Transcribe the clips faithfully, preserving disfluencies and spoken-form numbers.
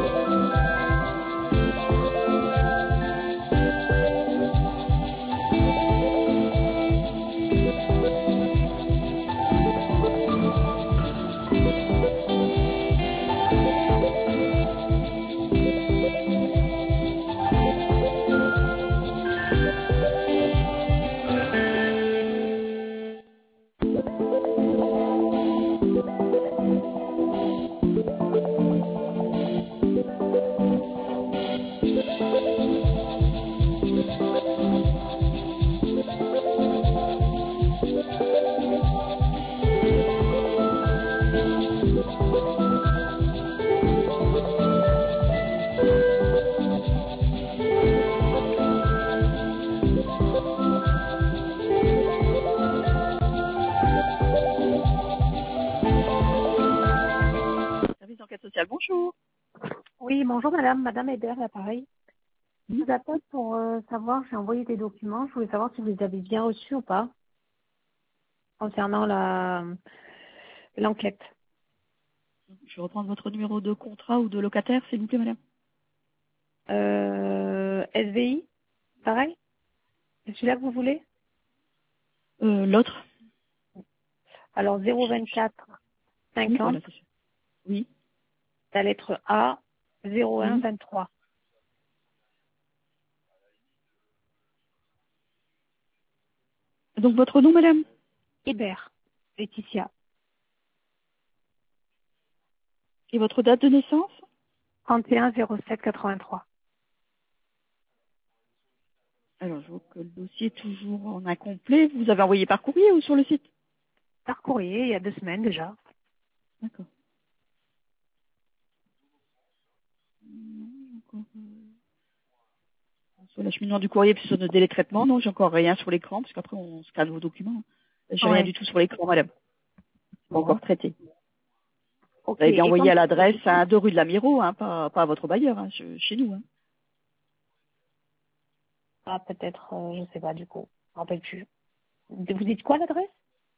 Service d'enquête sociale, bonjour. Oui, bonjour madame, madame Hébert, l'appareil. Je vous appelle pour euh, savoir, j'ai envoyé des documents, je voulais savoir si vous les avez bien reçus ou pas, concernant la l'enquête. Je vais reprendre votre numéro de contrat ou de locataire, s'il vous plaît, madame. Euh, S V I, pareil? C'est celui-là que vous voulez? Euh, L'autre. Alors zéro vingt-quatre Oui, cinquante, voilà, c'est sûr. Oui. la lettre A, zéro un Oui. vingt-trois. Donc votre nom, madame? Hébert, Laetitia, Et votre date de naissance? trente et un zéro sept quatre-vingt-trois. Alors, je vois que le dossier est toujours en incomplet. Vous avez envoyé par courrier ou sur le site? Par courrier, il y a deux semaines déjà. D'accord. Non, encore, euh, sur l'acheminement du courrier, puis sur notre délai de traitement, non, j'ai encore rien sur l'écran, parce qu'après, on scanne vos documents. J'ai rien Ouais. du tout sur l'écran, madame. Pas Bon. encore traité. Ok. Vous avez bien Et envoyé quand... à l'adresse à deux rue de la Miro, hein, pas, pas à votre bailleur, hein, chez chez nous. Hein. Ah, peut-être, euh, je sais pas du coup. Je me rappelle plus. Vous dites quoi l'adresse?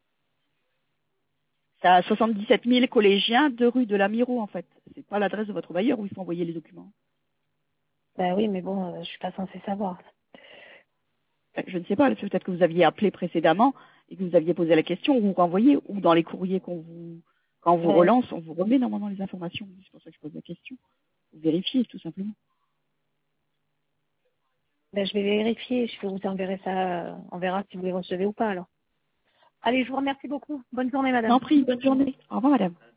C'est à soixante-dix-sept mille collégiens, deux rue de la Miro, en fait. C'est pas l'adresse de votre bailleur où il faut envoyer les documents. Ben oui, mais bon, euh, je suis pas censée savoir. Enfin, je ne sais pas, peut-être que vous aviez appelé précédemment et que vous aviez posé la question, ou vous renvoyez, ou dans les courriers qu'on vous, quand on vous Ben, relance, on vous remet normalement les informations. C'est pour ça que je pose la question. Vous vérifiez, tout simplement. ben, je vais vérifier, je vous enverrai ça, euh, on verra si vous les recevez ou pas alors. Allez, je vous remercie beaucoup. Bonne journée, Je vous madame. en prie, bonne journée. Au revoir, madame.